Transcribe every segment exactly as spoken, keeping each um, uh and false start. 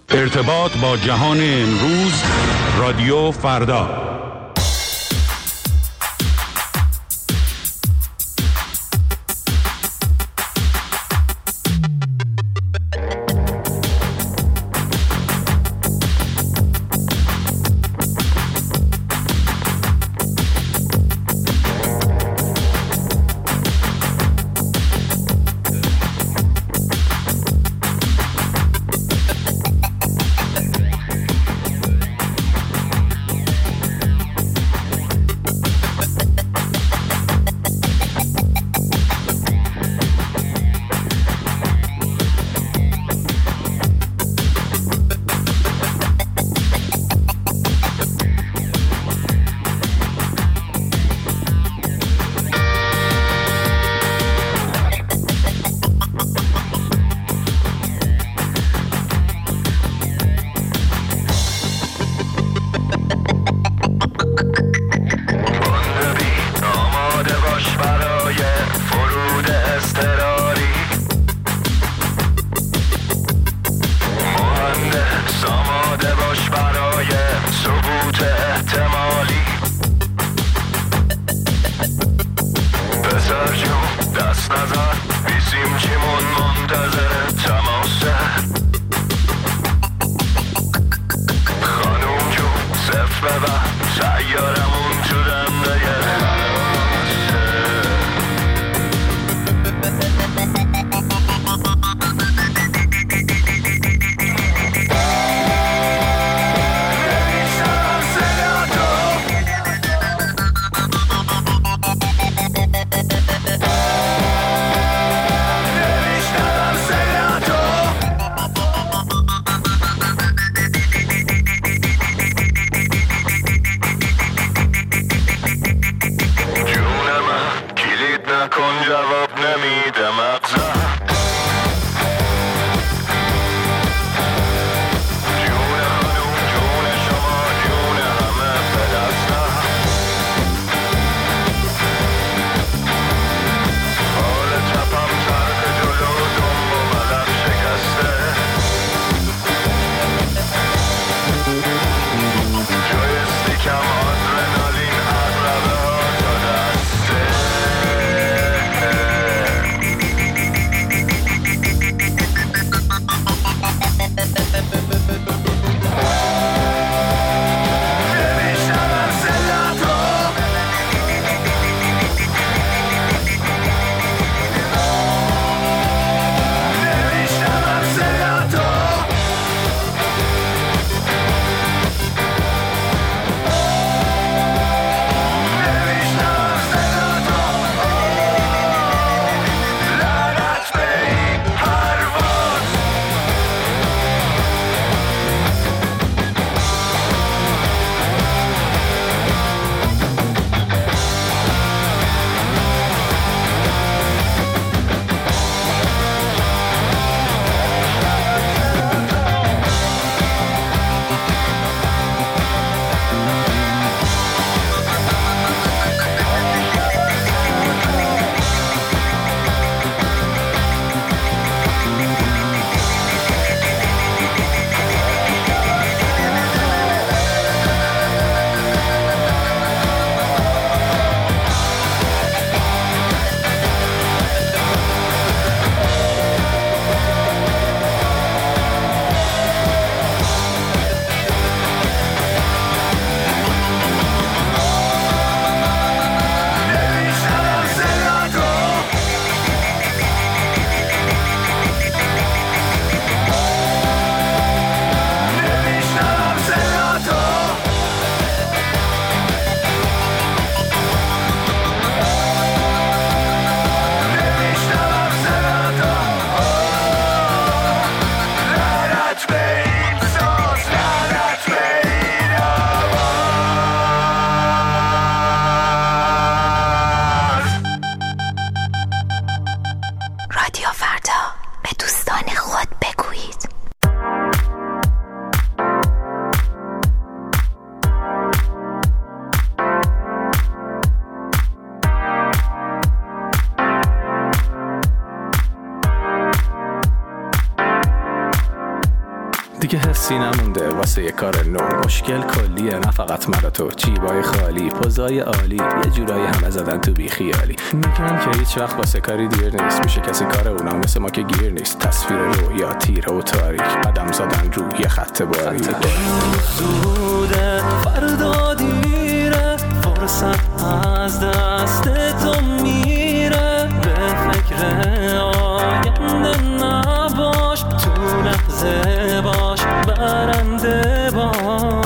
ارتباط با جهان امروز، رادیو فردا. دیگه حسی نمونده واسه یه کار نو. مشکل کلیه نه فقط مرا تو، جیبای خالی، پوزای عالی، یه جورایی همه زدن تو بی خیالی. میگن که هیچ وقت واسه کاری دیر نیست، میشه کسی کار اونا مثل ما که گیر نیست. تصویر رویا تیره و تاریک، قدم زدن رو یه خط باریک. زوده فردا دیره، فرصت از دست تو میره. به فکر آینده نباش، تو لحظه باش، برنده باش.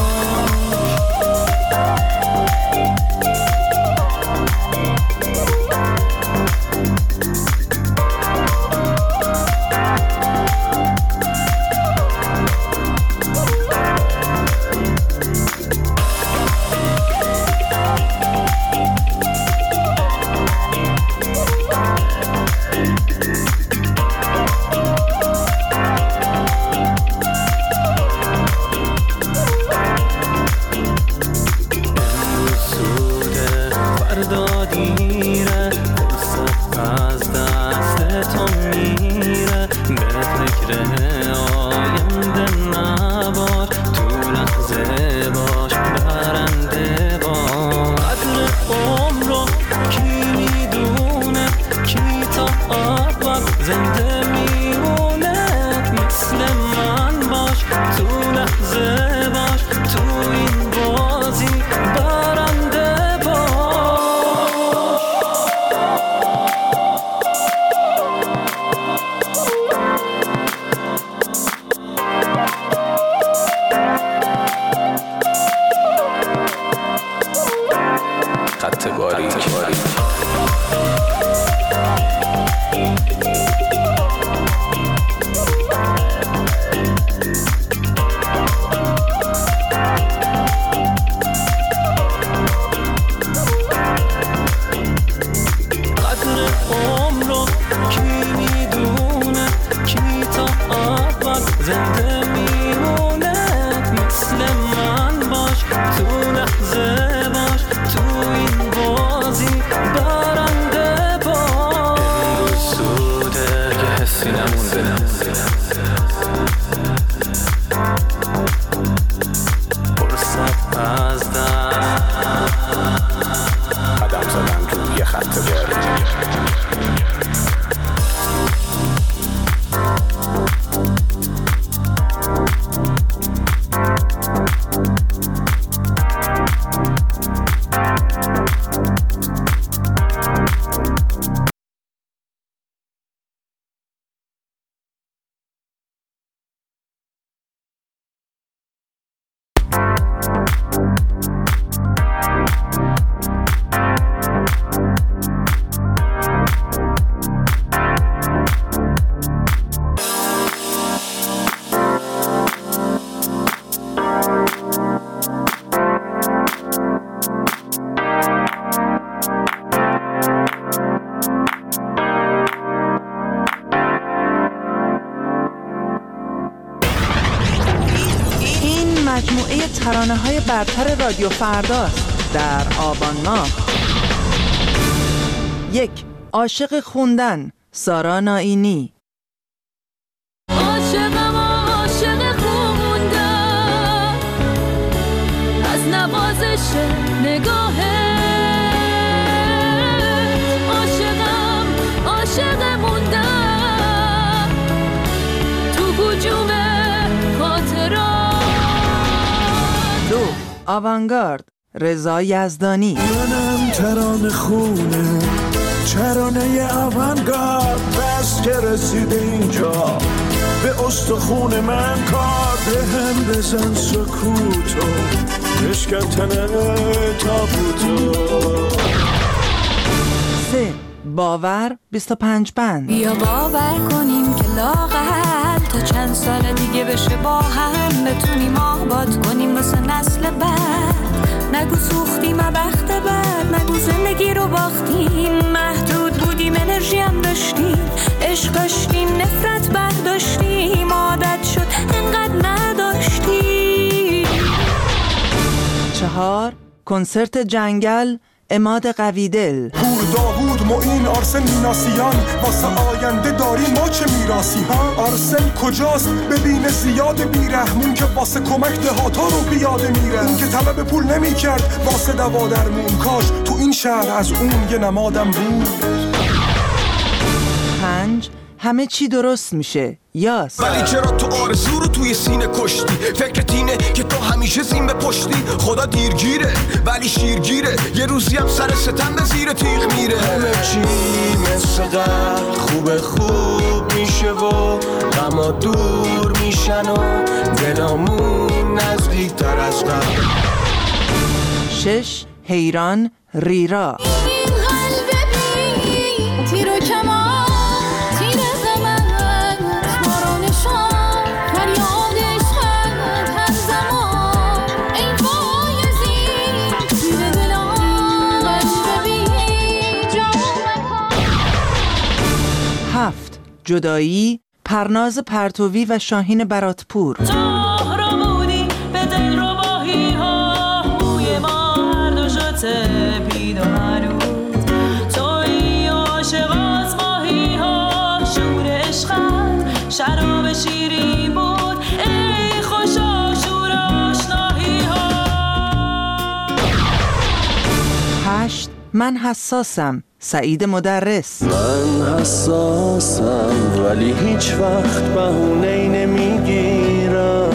مجموعه ترانه‌های برتر رادیو فرداست در آبان ماه. یک، عاشق خوندن، سارا نائینی. عاشقم عاشق خوندن، از نوازش نگاهه. عاشقم عاشق موندن، تو هجوم خاطرات. دو، آوانگارد، رضا یزدانی. منم ترانه خونه، ترانه آوانگارد، بس که رسید اینجا به استخون من کار. به هم بزن سکوتو، بشکن تنه تابوتو. سه، باور، بیست و پنج بند. بیا باور کنیم که لاغر تا چند سال دیگه بشه با هم بتونیم آباد کنیم واسه نسل بعد. نگو سوختیم بخت بد، نگو زندگی رو باختیم، محدود بودیم انرژی هم داشتیم، عشق داشتیم نفرت برداشتیم، عادت شد انقدر نداشتیم. چهار، کنسرت جنگل، عماد قویدل. پور داوود معین آرسن میناسیان، واسه آینده داریم ما چه میراسی ها؟ آرسن کجاست؟ ببینه زیاد بیرحمون که واسه کمک دهاتا رو بیاده میره. اون که طلب پول نمی کرد واسه دوا درمون، کاش تو این شهر از اون یه نمادم بود. پنج، همه چی درست میشه. یاس. ولی چرا تو آرزو رو توی سینه کشتی؟ فکرت اینه که تو همیشه زین بپشتی. خدا دیرگیره ولی شیرگیره، یه روزی هم سر ستم به زیر تیغ میره. همه چی مثل قبل خوب خوب میشه و غما دور میشن و دلامون نزدیک تر از قبل. شش، حیران ریرا. هفت، جدایی پرناز پرتوی و شاهین براتپور. شراب شیرین بود ای خوشا شور آشنایی ها. هشت، من حساسم سعید مدرس. من حساسم ولی هیچ وقت بهونه‌ای نمیگیرم،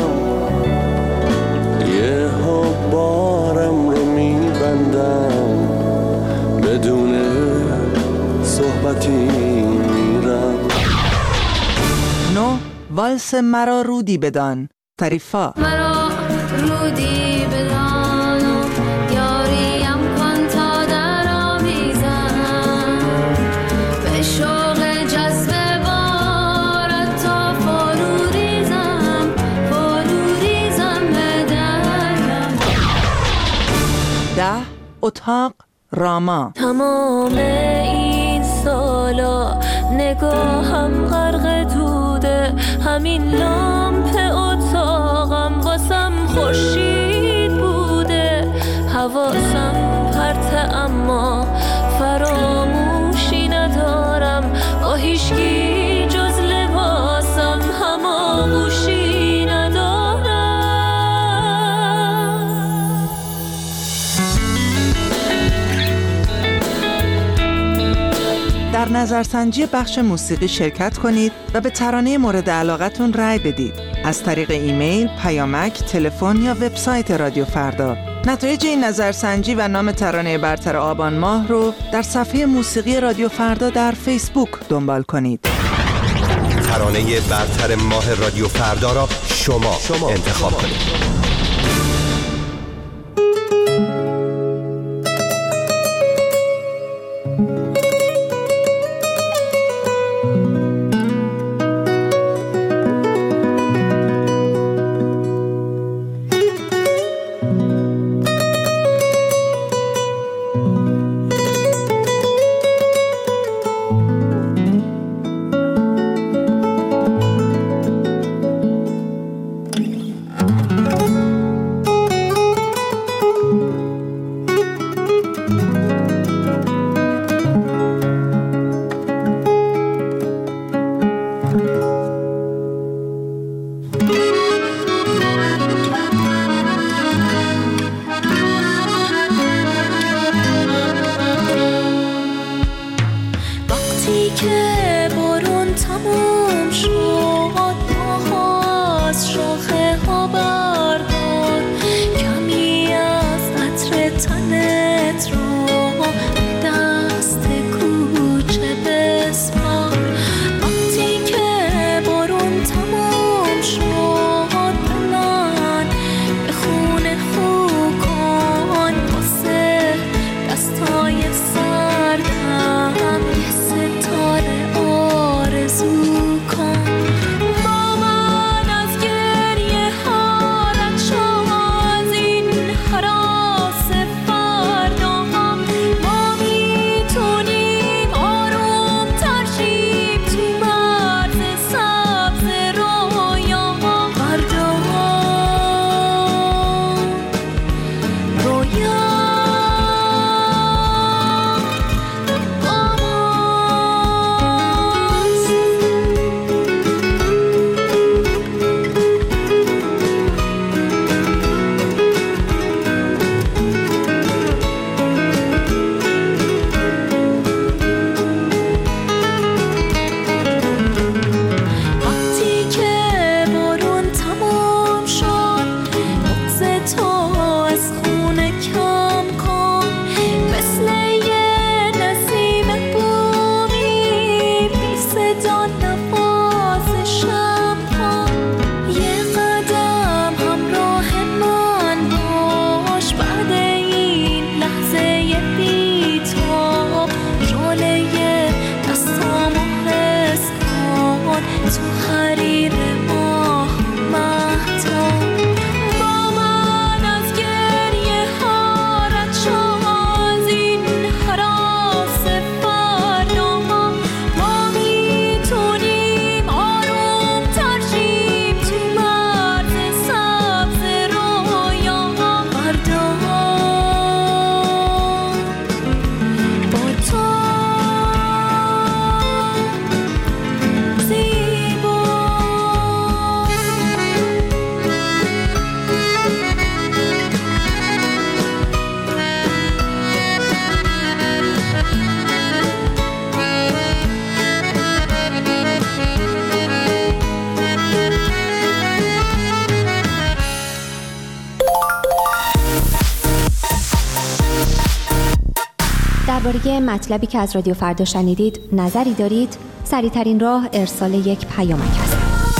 یه ها بارم رو میبندم، بدون صحبتی میرم. نه، والس مرا رودی بدان طریفا. مرا رودی بدان یاریم کن تا در آویزم، به شوق جذب بارت تا فرو ریزم، فرو ریزم به درم. ده، اتاق راما. تمام این سالا نگاهم غرق توده، همین لامپ اتاقم واسم خورشید بوده، حواسم پرته اما فراموشی ندارم، با هیچکی جز لباسم هماغوشی ندارم. در نظرسنجی بخش موسیقی شرکت کنید و به ترانه مورد علاقتون رأی بدید از طریق ایمیل، پیامک، تلفن یا وبسایت رادیو فردا. نتایج این نظرسنجی و نام ترانه برتر آبان ماه رو در صفحه موسیقی رادیو فردا در فیسبوک دنبال کنید. ترانه برتر ماه رادیو فردا را شما, شما انتخاب کنید. آرزو کن با من از گریه ها درباره مطلبی که از رادیو فردا شنیدید نظری دارید؟ سریع‌ترین راه ارسال یک پیامک است.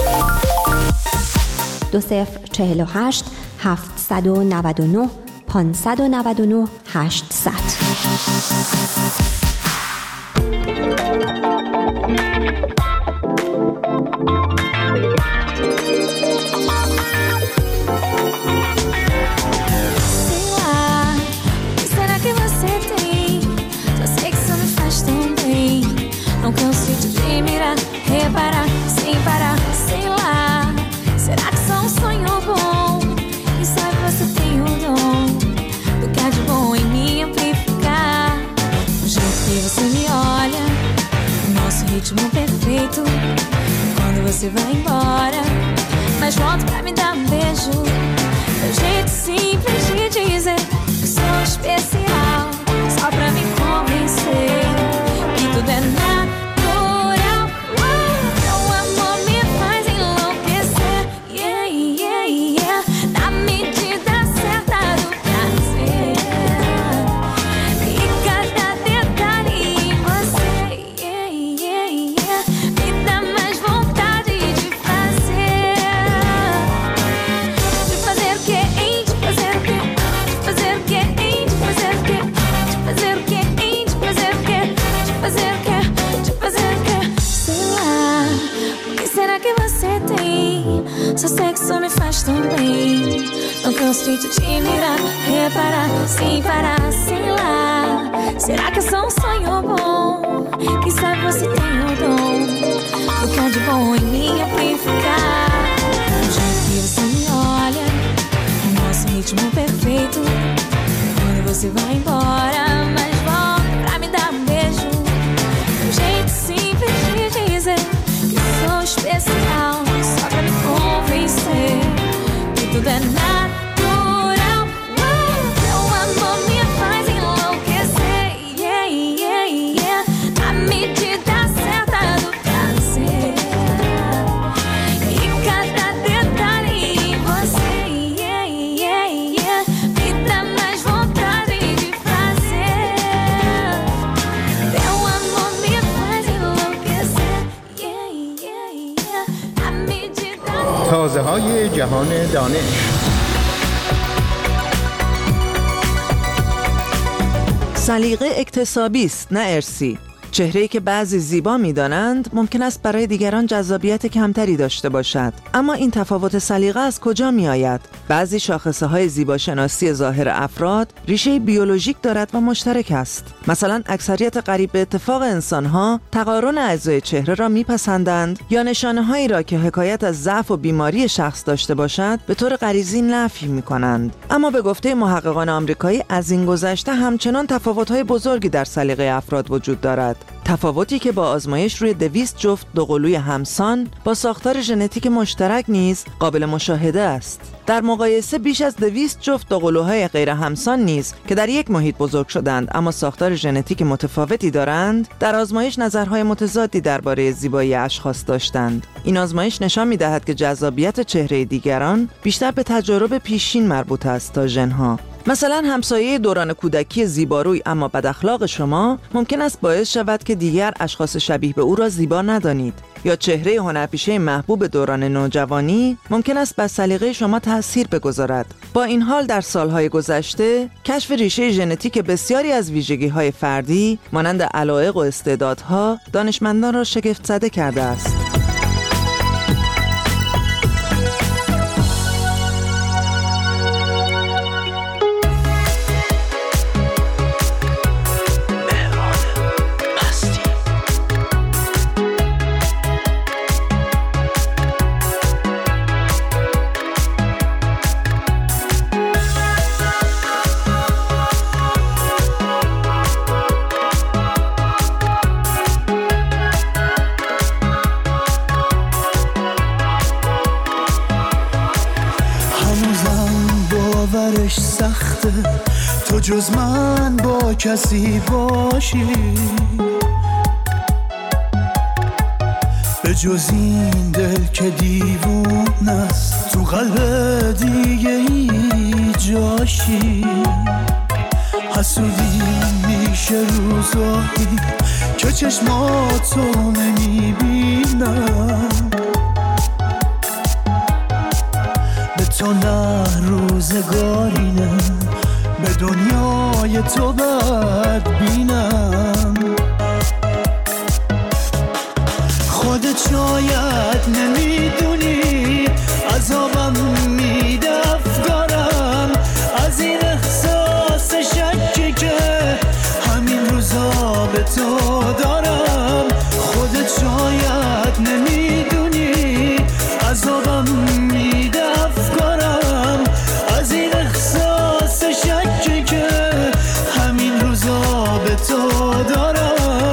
دو صفر چهل و هشت هفتصد و نود و نه پانصد و نود و نه هشتصد. Não canso de te mirar, reparar, sem parar, sei lá. Será que só um sonho bom? E sabe você tem o dom do que há de bom em mim amplificar. O jeito que você me olha, o nosso ritmo perfeito. Quando você vai embora, mas volta pra me dar um beijo. Meu jeito simples de dizer que sou especial, só pra me convencer que tudo é natural. Meu amor me faz enlouquecer, yeah, yeah, yeah. Na medida certa do prazer. E cada detalhe em você, yeah, yeah, yeah, me dá mais vontade de fazer. De fazer o que, hein? De fazer o que? De fazer o que, hein? De fazer o que? De fazer o que, hein? De fazer o que? De fazer o que? De fazer o que? Sei lá, o que será que você tem? Seu sexo me faz tão bem. Não canso de te mirar, reparar, sem parar, sei lá. Será que é só um sonho bom? Quem sabe você tem o dom do que há de bom em mim amplificar. O jeito que você me olha, o nosso ritmo perfeito. Quando você vai embora, mas volta pra me dar um beijo. Um jeito simples de dizer que sou especial, só pra me convencer que tudo é natural. Meu amor me faz enlouquecer, yeah, yeah, yeah. Na medida certa do prazer. E cada detalhe em você, yeah, yeah, yeah, me dá mais vontade de fazer. Meu amor me faz enlouquecer, yeah, yeah, yeah. Na medida تازه های جهان دانش. سلیقه اکتسابی است نه ارثی. چهره‌ای که بعضی زیبا می‌دانند ممکن است برای دیگران جذابیت کمتری داشته باشد. اما این تفاوت سلیقه از کجا می‌آید؟ بعضی شاخصه‌های زیباشناسی ظاهر افراد ریشه بیولوژیک دارد و مشترک است. مثلا اکثریت قریب به اتفاق انسان‌ها تقارن اعضای چهره را می‌پسندند یا نشانه‌هایی را که حکایت از ضعف و بیماری شخص داشته باشد به طور غریزی نفی می‌کنند. اما به گفته محققان آمریکایی از این گذشته همچنان تفاوت‌های بزرگی در سلیقه افراد وجود دارد. تفاوتی که با آزمایش روی دویست جفت دوقلوی همسان با ساختار ژنتیک مشترک نیز قابل مشاهده است. در مقایسه بیش از دویست جفت دوقلوهای غیر همسان نیز که در یک محیط بزرگ شدند اما ساختار ژنتیک متفاوتی دارند، در آزمایش نظرهای متضادی درباره زیبایی اشخاص داشتند. این آزمایش نشان می‌دهد که جذابیت چهره دیگران بیشتر به تجارب پیشین مربوط است تا ژن‌ها. مثلا همسایه دوران کودکی زیباروی اما بد اخلاق شما ممکن است باعث شود که دیگر اشخاص شبیه به او را زیبا ندانید، یا چهره هنرپیشه محبوب دوران نوجوانی ممکن است بر سلیقه شما تأثیر بگذارد. با این حال در سالهای گذشته کشف ریشه ژنتیک بسیاری از ویژگی‌های فردی مانند علایق و استعدادها دانشمندان را شگفت زده کرده است. سخته تو جز من با کسی باشی، به جز این دل که دیوون است تو قلب دیگه ای جاشی. حسودی می میشه روزایی که چشماتو نمیبینم، به تو نه روزگاری نه، به دنیای تو بد بینم. خودت شاید نمیدونی عذابم میده افکارم، از این احساس شکی که همین روزا به تو دارم. خودت شاید نمیدونی عذابم میده افکارم، از این احساس شکی که همین روزا به تو دارم.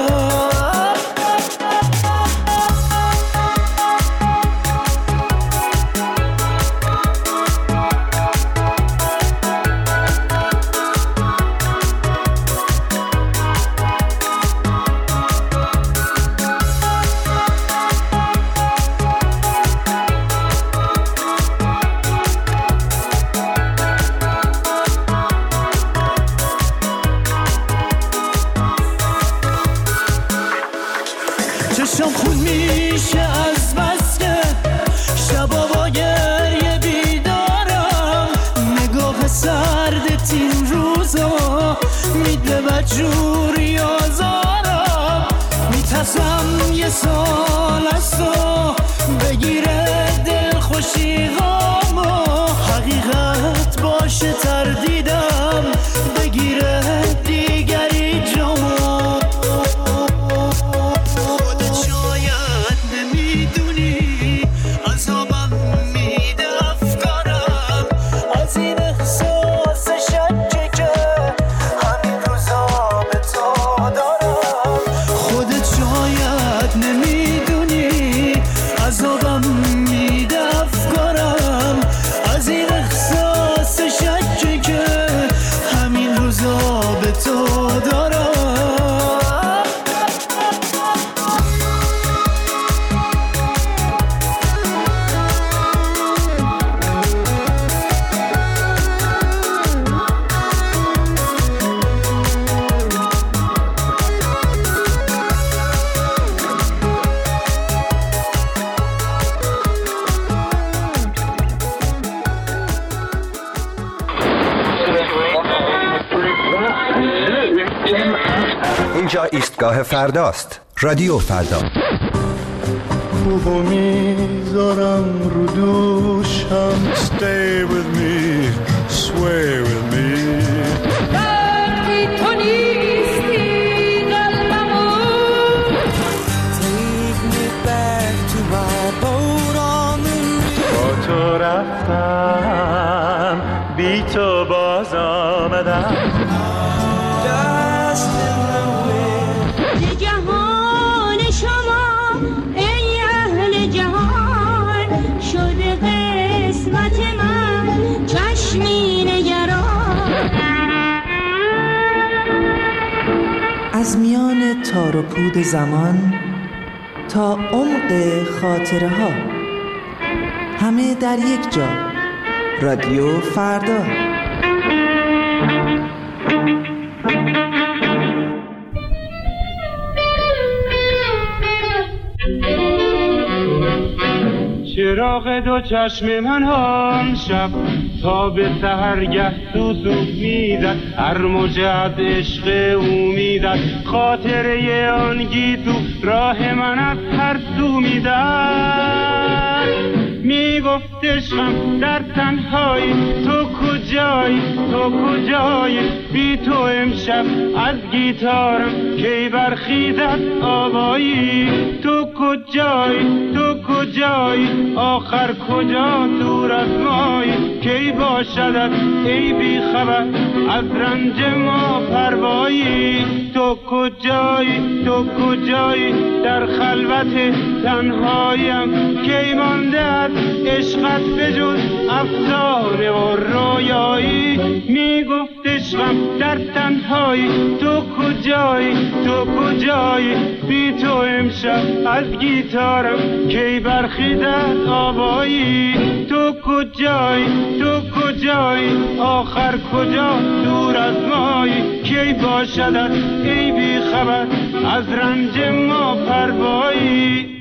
چشم خون میشه از بس که شبا با گریه بیدارم، نگاه سردت این روزا میده بدجوری آزارم. میترسم یه سال از تو بگیره دل خوشی غامو، حقیقت باشه تردیدم بگیره دیگری جامو. اینجا ایستگاه فرداست. رادیو فردا. خوبو میذارم رو دوشم. Stay with me, sway with me. وقتی تو نیستی قلبمو Take me back to my boat on the river. با تو رفتم بی تو باز آمدم. از میان تار و پود زمان تا عمق خاطره ها، همه در یک جا. رادیو فردا. چراغ دو چشم من هم شب تا به سحرگه سوسو میزد، هر موج از عشق او میزد، خاطره آن گیسو راه من از هر سو میزد. میگفت عشقم در تنهایی تو کجایی تو کجایی، بی تو امشب از گیتارم کی برخیزد آوایی. تو کجایی تو کجایی آخر کجا دور از مایی، کی باشدت ای بی خبر از رنج ما پروایی. تو کجایی تو کجایی در خلوت تنهایم، کی مانده از عشقت بجز افسانه و رویایی. میگفت عشقم در تنهایی تو کجایی تو کجایی، بی تو امشب از گیتارم کی برخیزد آوایی. تو کجایی کجایی تو کجایی آخر کجا دور از مایی کی باشدت ای بی خبر از رنج ما پروایی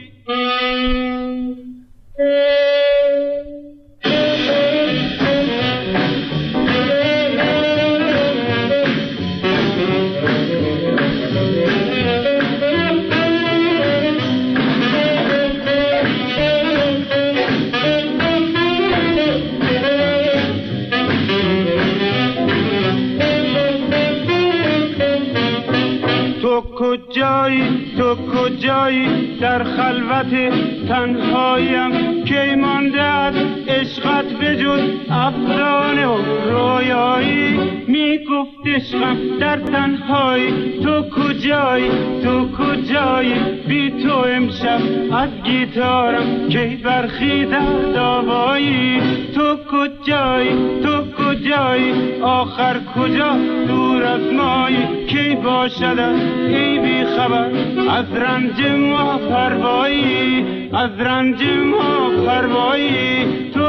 کجایی تو کجایی در خلوت تنهایم کی مانده از عشقت بجز افسانه و رویایی می گفت عشقم در تنهایی تو کجایی تو کجایی بی تو امشب از گیتارم کی برخیزد آوایی تو کجایی تو کجایی آخر کجا دور از مایی کی باشد ای بی خبر از رنج ما پروایی از رنج ما پروایی تو